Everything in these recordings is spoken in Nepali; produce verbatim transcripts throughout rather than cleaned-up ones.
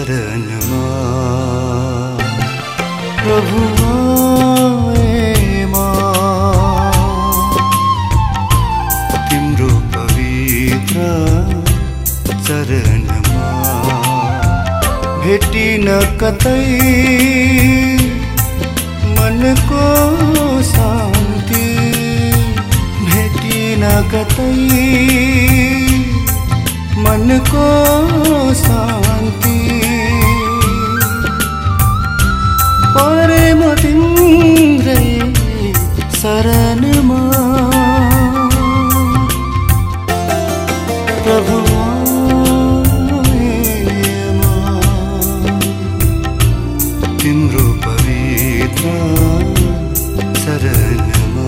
चरणमा प्रभु आएमा तिम्रो पवित्र चरणमा भेटिन कतै मनको शान्ति भेटिन कतै मनको शान्ति परे म तिम्रै शरणमा प्रभु आएमा तिम्रो पवित्र शरणमा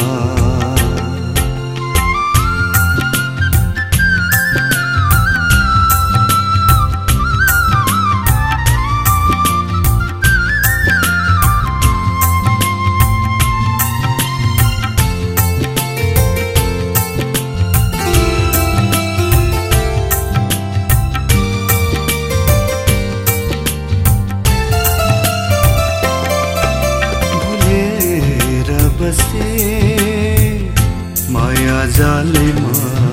माया जालैमा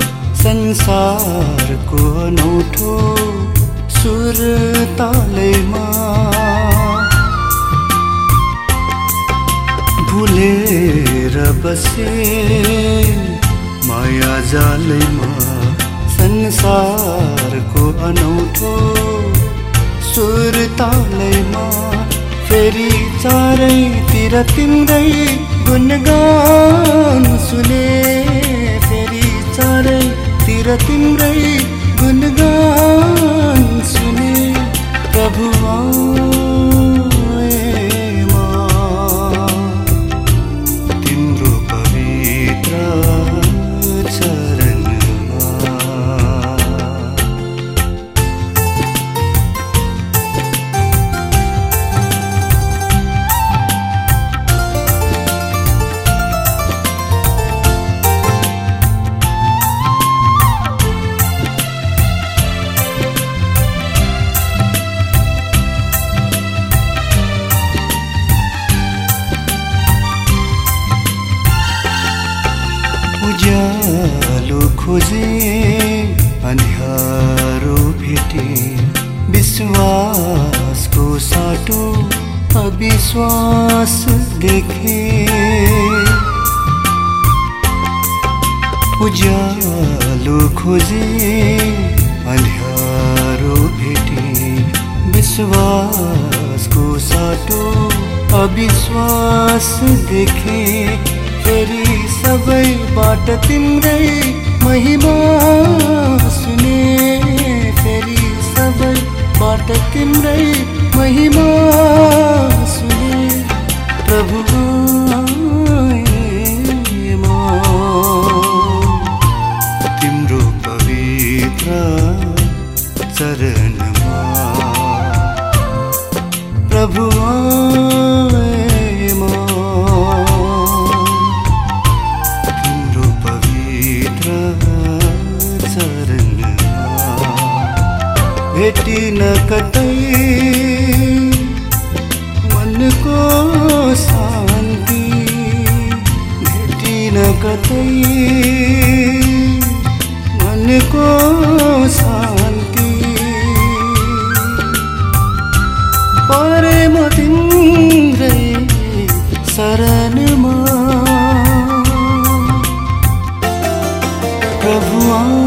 संसारको अनौठो सुर तालैमा भुलेर बसे माया जालैमा संसारको अनौठो सुर तालैमा फेरि चारैतिर तिम्रै गुणगान सुने फेरि चारैतिर तिम्रै गुणगान सुने प्रभु आएमा तिम्रो पवित्र चरणमा उज्यालो खोजे अन्ध्यारो भेटे विश्वासको साटो अविश्वास देखे उज्यालो खोजे अन्ध्यारो भेटे विश्वासको साटो अविश्वास देखे फेरि सबैबाट तिम्रै महिमा सुने फेरि सबैबाट तिम्रै महिमा सुने प्रभु आएमा तिम्रो पवित्र चरणमा प्रभु आएमा भेटिन कतै मनको शान्ति भेटिन कतै मनको शान्ति परे म तिम्रै शरणमा प्रभु